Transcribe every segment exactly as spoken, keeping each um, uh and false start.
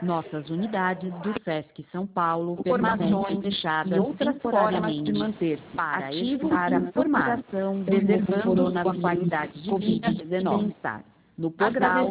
Nossas unidades do SESC São Paulo permanecem fechadas e outras formas de manter para evitar a propagação do preservando sua qualidade de vida e bem-estar. No portal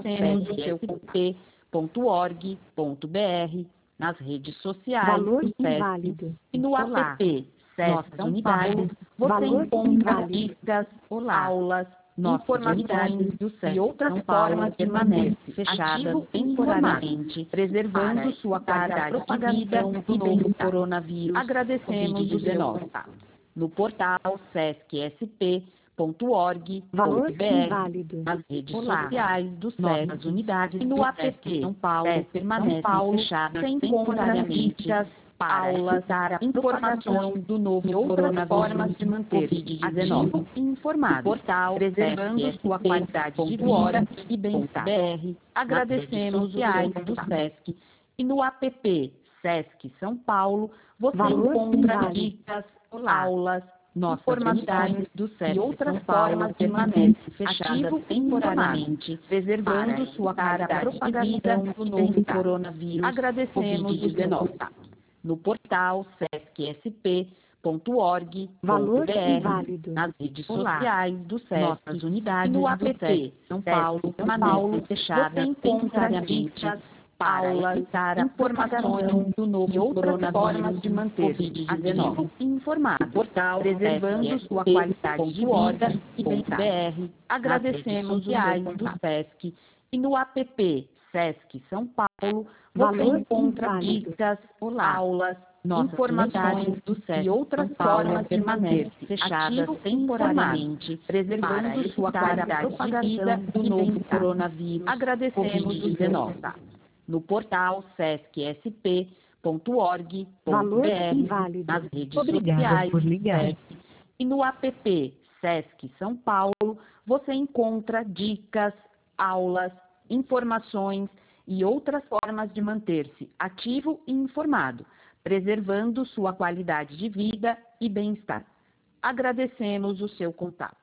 sesc ponto org ponto br, nas redes sociais Valor do SESC inválido. e no Olá. app SESC Nossas Unidades, você Valor encontra inválido. dicas, Olá. aulas, Nossas informações unidades do SESC e outras São Paulo formas de permanecem manter-se fechadas ativo e temporariamente, preservando para sua evitar a qualidade de vida propagação do e novo bem-estar. coronavírus Agradecemos o seu covid dezenove. contato. No portal sesc s p ponto org Valor ponto br, inválido. nas redes Olá. sociais do Nossas SESC unidades e no do app SESC São Paulo SESC permanecem São Paulo fechadas sem temporariamente dicas, para aulas, evitar a informações propagação do novo e outras coronavírus formas de manter covid dezenove. ativo E informado, portal preservando sua qualidade de vida e bem-estar. Agradecemos os sociais do SESC e no app SESC São Paulo você Valor encontra inválido. dicas, Olá. aulas, Nossas informações unidades do SESC e outras São Paulo formas de permanecem manter fechadas ativo e temporariamente, preservando para sua evitar a qualidade de propagação vida do do novo bem-estar. coronavírus Agradecemos o covid seu dezenove. contato. No portal sesc s p ponto org Valor ponto br, inválido. nas redes Olá. sociais do SESC, Nossas e unidades no do app SESC São Paulo São permanecem Paulo, fechadas você encontra temporariamente dicas, para aulas, evitar a informações propagação do novo e outras coronavírus formas de manter covid dezenove. ativo E informado, portal preservando sesc sua qualidade de vida ponto org e ponto bem-estar. Agradecemos nas redes o seu sociais do contato. SESC e no app SESC São Paulo você Valor encontra inválido. dicas, Olá. aulas, Nossas informações unidades do SESC e outras São Paulo formas de permanecem manter-se fechadas ativo e temporariamente, preservando para sua evitar a qualidade de propagação vida do e novo bem-estar. coronavírus Agradecemos covid o seu dezenove. contato. No portal sesc s p ponto org ponto Valor br, inválido. nas redes Obrigada sociais por do ligar. SESC e no app SESC São Paulo você encontra dicas, aulas, informações e outras formas de manter-se ativo e informado, preservando sua qualidade de vida e bem-estar. Agradecemos o seu contato.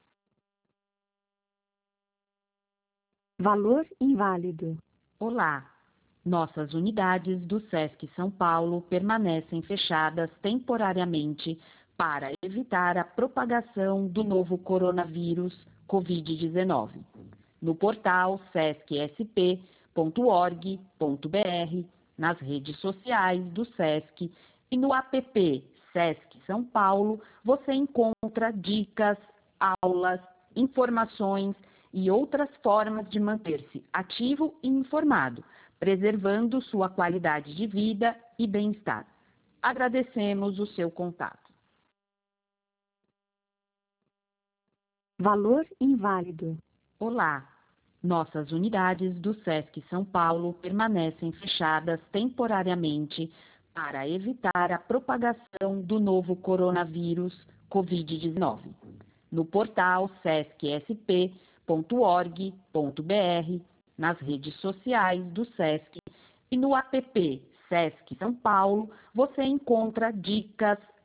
Valor inválido. Olá. Nossas unidades do SESC São Paulo permanecem fechadas temporariamente para evitar a propagação do novo coronavírus covid dezenove. No portal sesc s p ponto org ponto br, nas redes sociais do SESC, e no app SESC São Paulo, você encontra dicas, aulas, informações e outras formas de manter-se ativo e informado, preservando sua qualidade de vida e bem-estar. Agradecemos o seu contato. Valor inválido. Olá. Nossas unidades do SESC São Paulo permanecem fechadas temporariamente para evitar a propagação do novo coronavírus covid dezenove. No portal sesc s p ponto org ponto br, nas redes sociais do SESC e no app SESC São Paulo, você encontra dicas,